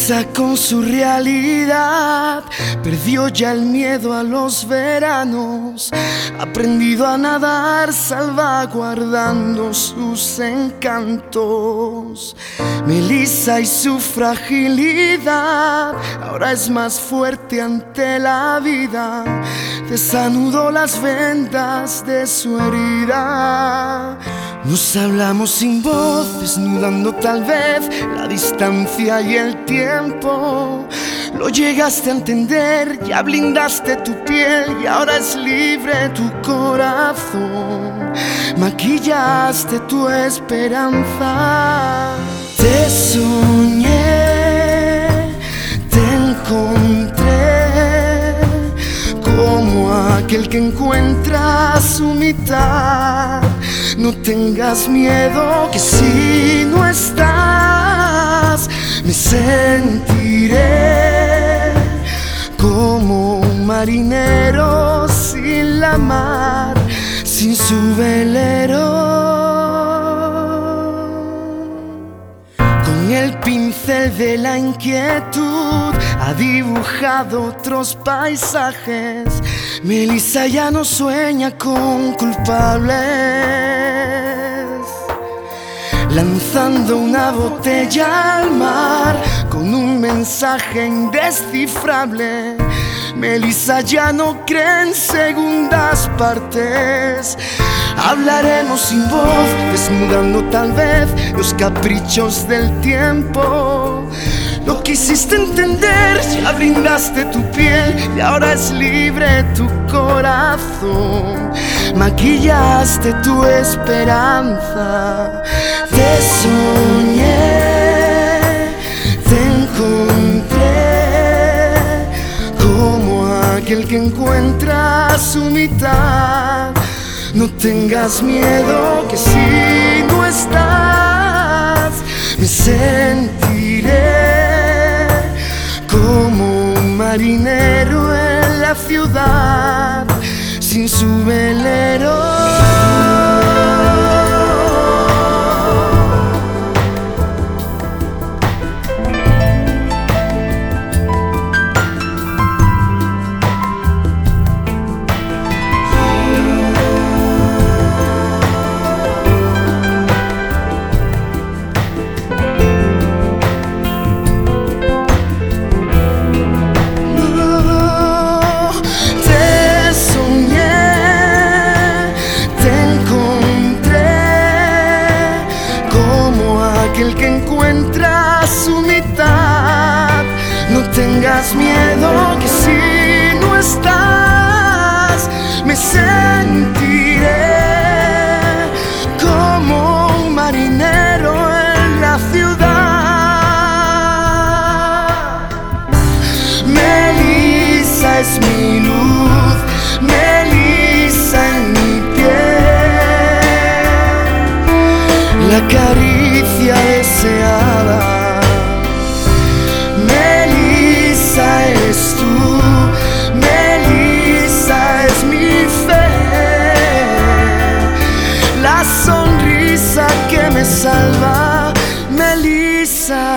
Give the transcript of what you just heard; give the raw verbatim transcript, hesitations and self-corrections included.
Melissa con su realidad perdió ya el miedo a los veranos, ha aprendido a nadar salvaguardando sus encantos. Melissa y su fragilidad ahora es más fuerte ante la vida, desanudó las vendas de su herida. Nos hablamos sin voz, desnudando tal vez la distancia y el tiempo. Lo llegaste a entender, ya blindaste tu piel y ahora es libre tu corazón. Maquillaste tu esperanza. Te soñé, te encontré como aquel que encuentra su mitad. No tengas miedo, que si no estás me sentiré como un marinero sin la mar, sin su velero. Con el pincel de la inquietud ha dibujado otros paisajes. Melissa ya no sueña con culpables, lanzando una botella al mar con un mensaje indescifrable. Melissa ya no cree en segundas partes. Hablaremos sin voz, desnudando tal vez los caprichos del tiempo. Lo quisiste entender, ya brindaste tu piel y ahora es libre tu corazón. Maquillaste tu esperanza. Te soñé, te encontré como aquel que encuentra su mitad. No tengas miedo, que si no estás me sentiré como un marinero en la ciudad sin su velero. Aquel que encuentra su mitad. No tengas miedo, que si no estás me sentiré como un marinero en la ciudad. Melissa es mi luz, Melissa en mi piel, la caricia deseada. Melissa es tú, Melissa es mi fe, la sonrisa que me salva. Melissa.